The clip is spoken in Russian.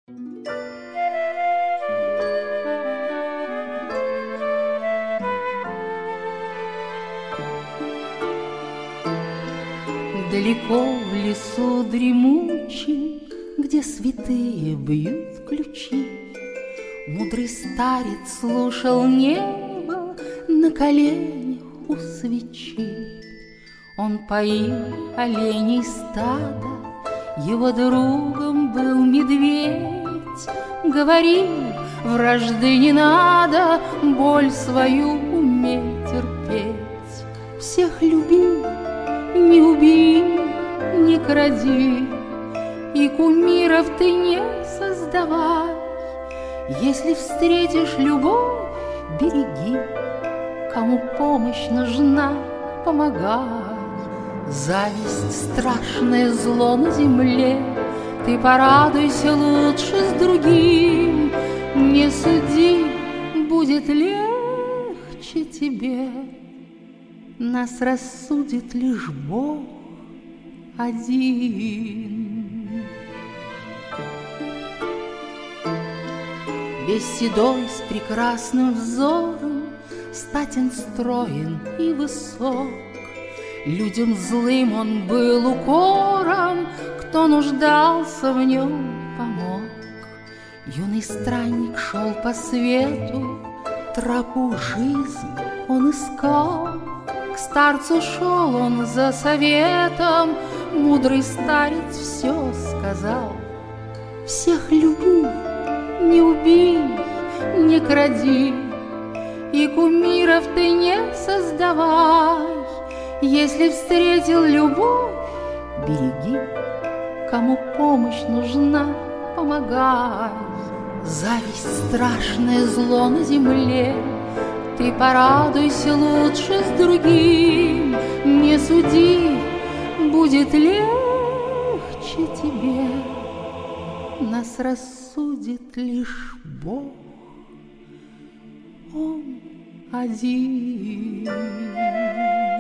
Далеко в лесу дремучем, где святые бьют ключи, мудрый старец слушал небо на коленях у свечи. Он поил оленей стада, его другом был медведь. Говорил, вражды не надо, боль свою умей терпеть. Всех люби, не убей, не кради, и кумиров ты не создавай. Если встретишь любовь, береги, кому помощь нужна, помогай. Зависть — страшное зло на земле, ты порадуйся лучше с другим. Не суди, будет легче тебе, нас рассудит лишь Бог один. Весь седой с прекрасным взором, статен, строен и высок. Людям злым он был укором, кто нуждался в нем, помог. Юный странник шел по свету, тропу жизни он искал. К старцу шел он за советом, мудрый старец все сказал. Всех люби, не убей, не кради, и кумиров ты не создавай. Если встретил любовь, береги, кому помощь нужна, помогай. Зависть — страшное зло на земле, ты порадуйся лучше с другим. Не суди, будет легче тебе, нас рассудит лишь Бог, Он один.